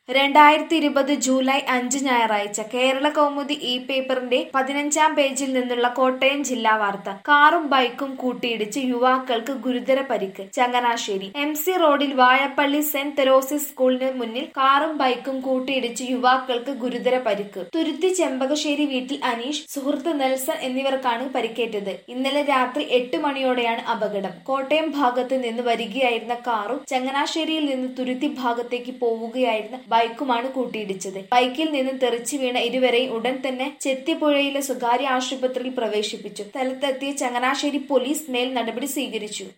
2020 July 5 ഞായറാഴ്ച കേരള കൗമുദി ഈ പേപ്പറിന്റെ 15-ാം പേജിൽ നിന്നുള്ള കോട്ടയം ജില്ലാ വാർത്ത. കാറും ബൈക്കും കൂട്ടിയിടിച്ച് യുവാക്കൾക്ക് ഗുരുതര പരിക്ക്. ചങ്ങനാശ്ശേരി MC റോഡിൽ വാഴപ്പള്ളി സെന്റ് തെരേസീസ് സ്കൂളിന് മുന്നിൽ കാറും ബൈക്കും കൂട്ടിയിടിച്ച് യുവാക്കൾക്ക് ഗുരുതര പരിക്ക്. തുരുത്തി ചെമ്പകശ്ശേരി വീട്ടിൽ അനീഷ്, സുഹൃത്ത് നെൽസൺ എന്നിവർക്കാണ് പരിക്കേറ്റത്. ഇന്നലെ രാത്രി 8 മണിയോടെയാണ് അപകടം. കോട്ടയം ഭാഗത്ത് നിന്ന് വരികയായിരുന്ന കാറും ചങ്ങനാശ്ശേരിയിൽ നിന്ന് തുരുത്തി ഭാഗത്തേക്ക് പോവുകയായിരുന്ന ബൈക്കുമാണ് കൂട്ടിയിടിച്ചത്. ബൈക്കിൽ നിന്ന് തെറിച്ചു വീണ ഇരുവരെയും ഉടൻ തന്നെ ചെത്തിപ്പുഴയിലെ സ്വകാര്യ ആശുപത്രിയിൽ പ്രവേശിപ്പിച്ചു. സ്ഥലത്തെത്തിയ ചങ്ങനാശ്ശേരി പോലീസ് മേൽ നടപടി സ്വീകരിച്ചു.